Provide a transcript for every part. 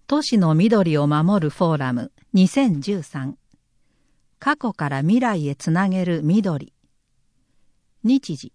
都市の緑を守るフォーラム2013、過去から未来へつなげる緑。日時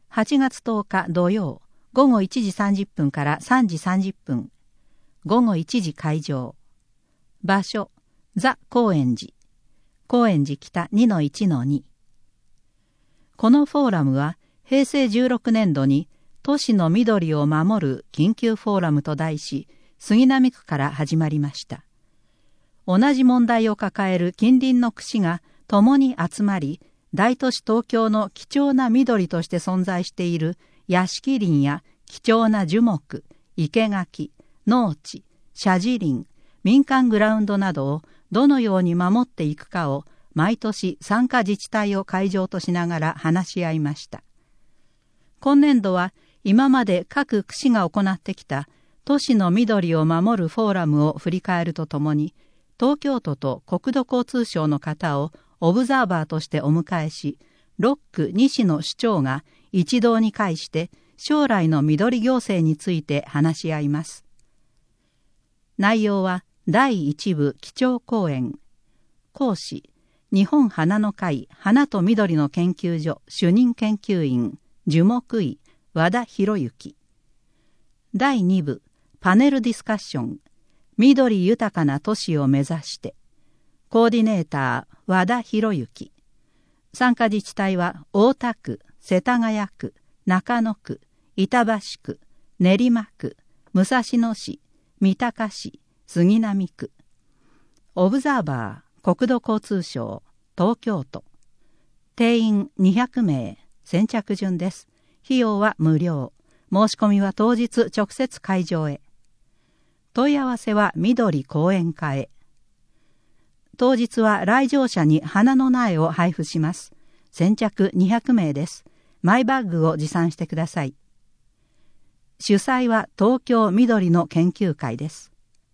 8月10日土曜午後1時30分から3時30分、午後1時開場。場所ザ・高円寺、高円寺北 2-1-2。このフォーラムは平成16年度に都市の緑を守る緊急フォーラムと題し、杉並区から始まりました。同じ問題を抱える近隣の区市が共に集まり、大都市東京の貴重な緑として存在している屋敷林や貴重な樹木、生垣、農地、社寺林、民間グラウンドなどをどのように守っていくかを毎年参加自治体を会場としながら話し合いました。今年度は今まで各区市が行ってきた都市の緑を守るフォーラムを振り返るとともに、東京都と国土交通省の方をオブザーバーとしてお迎えし、6区2市の市長が一堂に会して将来の緑行政について話し合います。内容は第1部基調講演、講師日本花の会花と緑の研究所主任研究員樹木医和田博之。第2部パネルディスカッション、緑豊かな都市を目指して、コーディネーター和田博之。参加自治体は大田区、世田谷区、中野区、板橋区、練馬区、武蔵野市、三鷹市、杉並区。オブザーバー国土交通省東京都。定員200名、先着順です。費用は無料。申し込みは当日直接会場へ。問い合わせは緑講演課へ。当日は来場者に花の苗を配布します。先着200名です。マイバッグを持参してください。主催は東京緑の研究会です。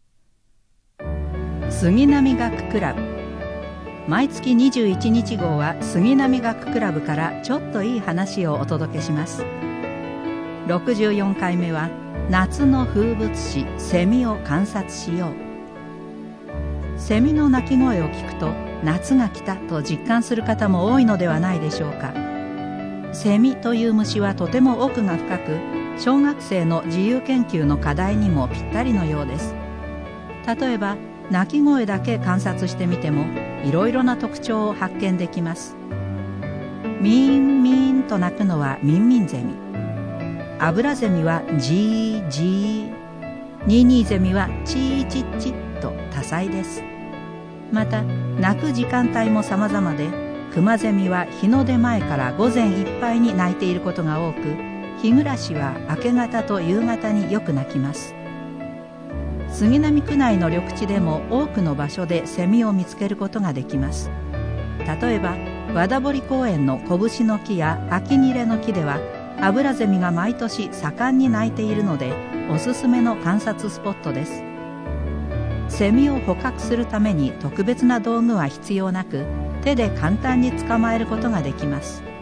杉並学クラブ。毎月21日号は杉並学クラブからちょっといい話をお届けします。64回目は夏の風物詩セミを観察しよう。セミの鳴き声を聞くと夏が来たと実感する方も多いのではないでしょうか。セミという虫はとても奥が深く、小学生の自由研究の課題にもぴったりのようです。例えば鳴き声だけ観察してみてもいろいろな特徴を発見できます。ミーンミーンと鳴くのはミンミンゼミ、アブラゼミはジージー、ニーニーゼミはチーチッチッと多彩です。また鳴く時間帯も様々で、クマゼミは日の出前から午前いっぱいに鳴いていることが多く、ヒグラシは明け方と夕方によく鳴きます。杉並区内の緑地でも多くの場所でセミを見つけることができます。例えば和田堀公園のコブシの木やアキニレの木ではアブラゼミが毎年盛んに鳴いているので、おすすめの観察スポットです。セミを捕獲するために特別な道具は必要なく、手で簡単に捕まえることができます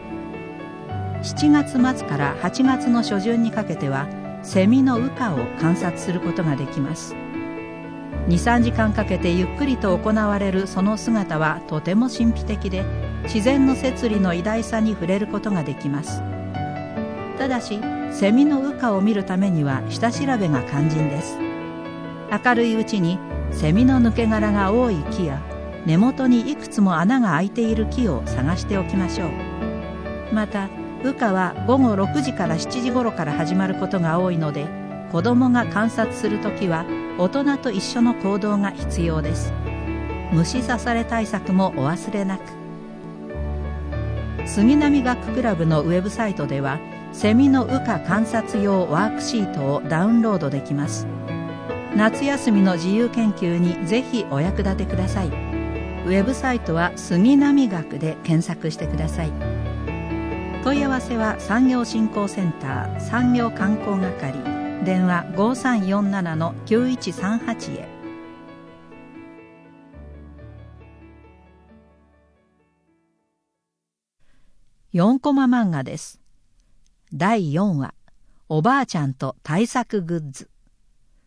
。7月末から8月の初旬にかけてはセミの羽化を観察することができます。2、3時間かけてゆっくりと行われるその姿はとても神秘的で、自然の摂理の偉大さに触れることができます。ただしセミの羽化を見るためには下調べが肝心です。明るいうちにセミの抜け殻が多い木や根元にいくつも穴が開いている木を探しておきましょう。また羽化は午後6時から7時頃から始まることが多いので、子供が観察するときは大人と一緒の行動が必要です。虫刺され対策もお忘れなく。杉並学クラブのウェブサイトではセミの羽化観察用ワークシートをダウンロードできます。夏休みの自由研究にぜひお役立てください。ウェブサイトは杉並学で検索してください。問い合わせは産業振興センター産業観光係、電話 5347-9138 へ。4コマ漫画です。第4話、おばあちゃんと対策グッズ。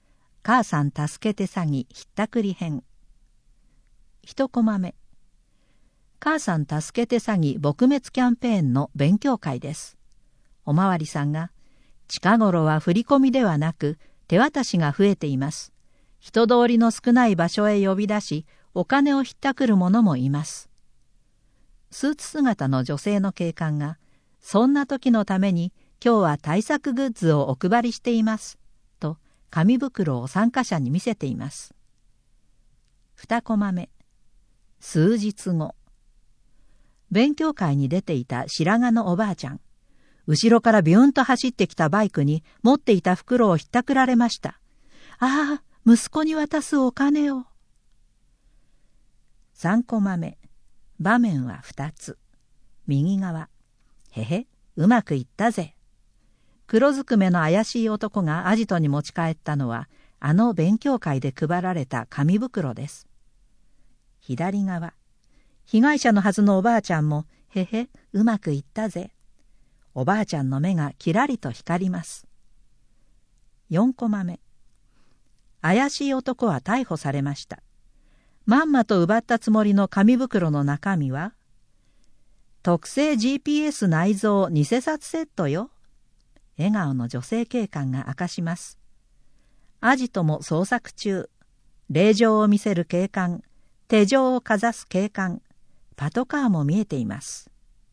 母さん助けて詐欺ひったくり編。1コマ目。母さん助けて詐欺撲滅キャンペーンの勉強会です。おまわりさんが、近頃は振り込みではなく手渡しが増えています。人通りの少ない場所へ呼び出し、お金をひったくる者もいます。スーツ姿の女性の警官が、そんな時のために今日は対策グッズをお配りしています。と紙袋を参加者に見せています。2コマ目。数日後。勉強会に出ていた白髪のおばあちゃん。後ろからビューンと走ってきたバイクに持っていた袋をひったくられました。ああ、息子に渡すお金を。3コマ目。場面は2つ。右側。へへ、うまくいったぜ。黒ずくめの怪しい男がアジトに持ち帰ったのは、あの勉強会で配られた紙袋です。左側。被害者のはずのおばあちゃんも、へへ、うまくいったぜ。おばあちゃんの目がきらりと光ります。4コマ目。怪しい男は逮捕されました。まんまと奪ったつもりの紙袋の中身は、特製 GPS 内蔵偽札セットよ。笑顔の女性警官が明かします。アジトも捜索中。令状を見せる警官、手錠をかざす警官、パトカーも見えています。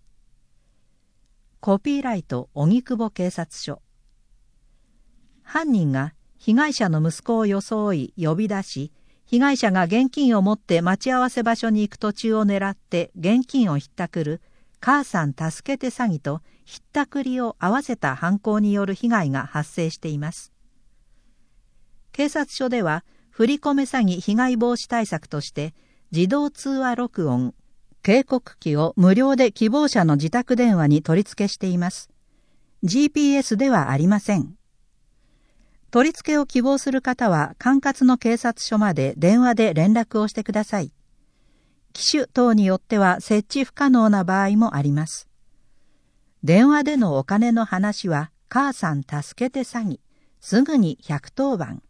コピーライト荻窪警察署。犯人が被害者の息子を装い呼び出し、被害者が現金を持って待ち合わせ場所に行く途中を狙って現金をひったくる母さん助けて詐欺とひったくりを合わせた犯行による被害が発生しています。警察署では振り込め詐欺被害防止対策として自動通話録音、警告機を無料で希望者の自宅電話に取り付けしています。GPS ではありません。取り付けを希望する方は管轄の警察署まで電話で連絡をしてください。機種等によっては設置不可能な場合もあります。電話でのお金の話は母さん助けて詐欺、すぐに110番。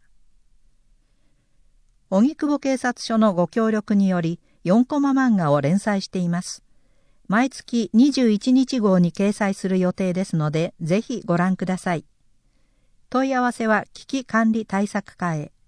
荻窪警察署のご協力により4コマ漫画を連載しています。毎月21日号に掲載する予定ですので、ぜひご覧ください。問い合わせは危機管理対策課へ。